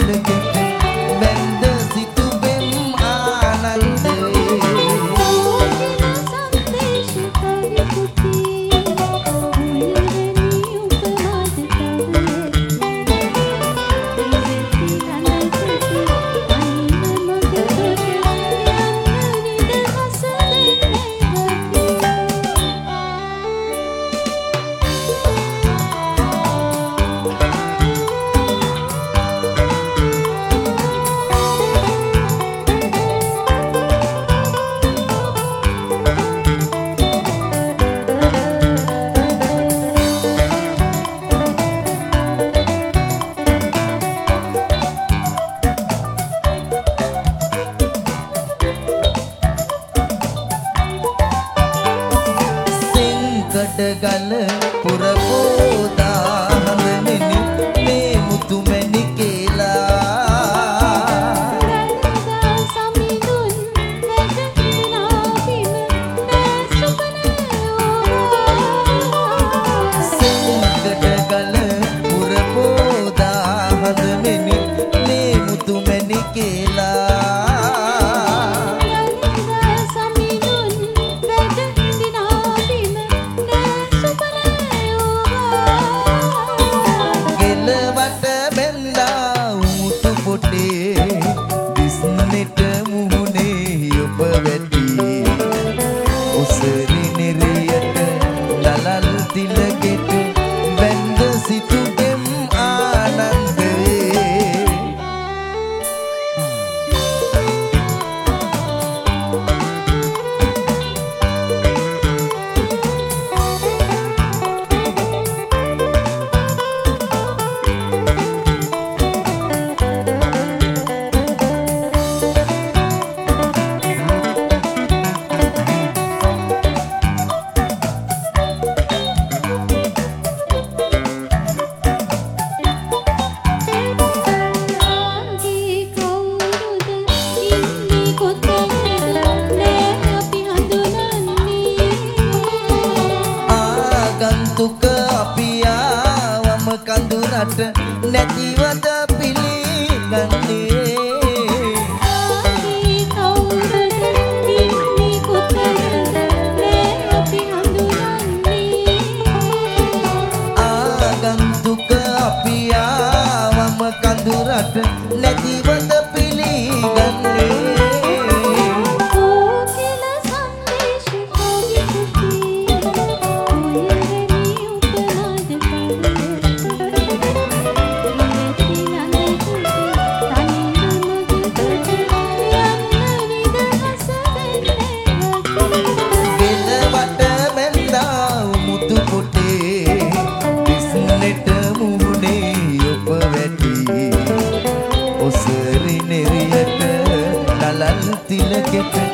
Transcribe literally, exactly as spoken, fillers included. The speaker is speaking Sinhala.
තිලකෙට වැන්ද සිතුබෙම් ආනන්දේ ගල පුරපෝදා හඳනෙනි මේ මුතු මැණි කියලා සමිඳුන් නැගිනා බිම සෙන්ගඩ ගල පුරපෝදා හඳනෙනි මේ මුතු මැණි කියලා දිස්නෙට මුහුණේ ඔබ වැටි උසරි නිරියට දලල් තිලකෙට වැන්ද සිතුබෙම් ආනන්දේ ගන්තුක අපි ආවම කඳුරට නැතිවද පිළිගන්නේ ආදී කවුරුද ඉන්නේ කොතනද මේ අපි හඳුනන්නේ ආගන්තුක අපි ආවම කඳුරට නැතිවද පිළිගන්නේ ඔසරි නෙරියට නලල් තිලකෙට